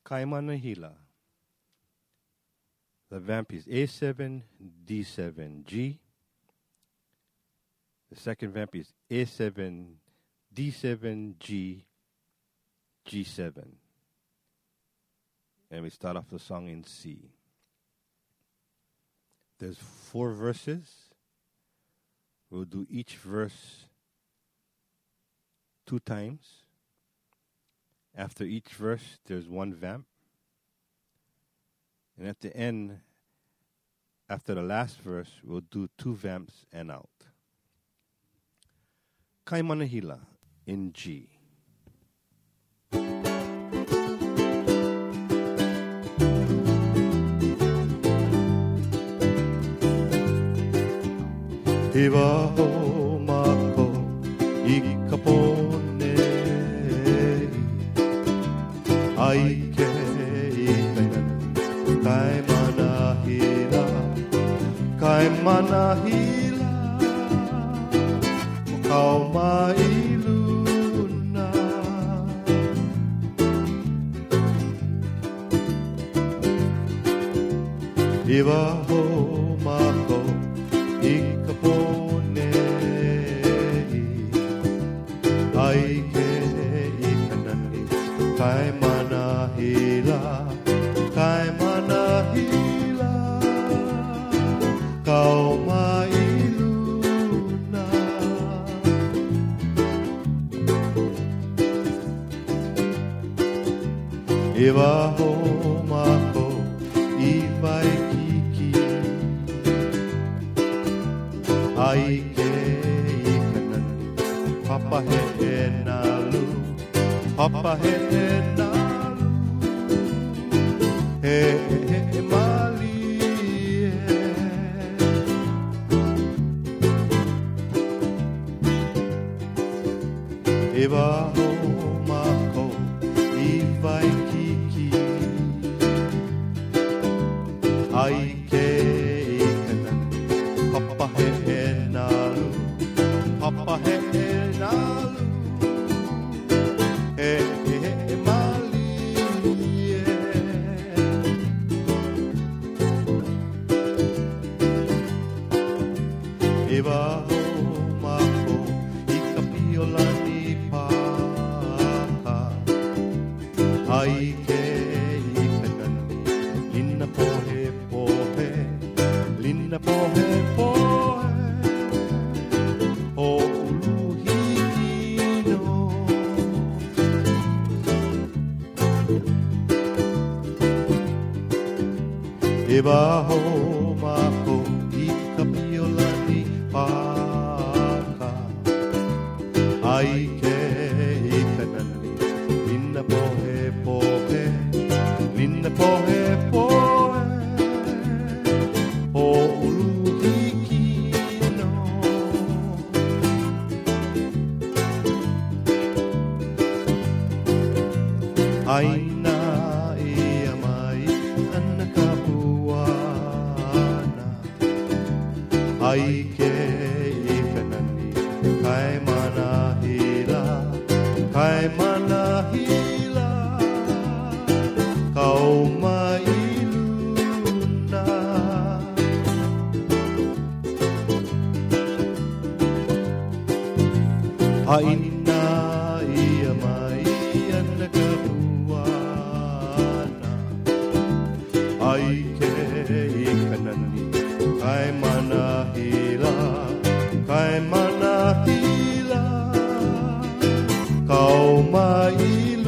Kaimanahila. The vamp is A7, D7, G. The second vamp is A7, D7, G, G7. And we start off the song in C. There's 4 verses. We'll do each verse 2 times. After each verse, there's 1 vamp. And at the end, after the last verse, we'll do 2 vamps and out. Kaimanahila in G. Iwaho mako ikapone aike Kaimanahila Kaumailuna Iwaho mako ikapone aike ikanani Kaimanahila Kaumailuna Iwaho mako iwaikiki Aike ikanani Papa he nalu Papa he nalu He mali Iwaho mako iwaikiki Aike ikanani Papa he nalu Papa he nalu He mali Iwaho mako ikapiolani Aike ikanani Lina pohe pohe Lina pohe pohe O uluhino Iwaho mako ikapiolani paka Aike ikanani Lina pohe pohe Lina pohe pohe O uluhikino Aina ia mai anakapuana Aike ikanani Kaimanahila Kaimanahila Kaumailuna Aina ia mai anakapuana Aike ikanani Kaimanahila Kaimanahila Kaumailuna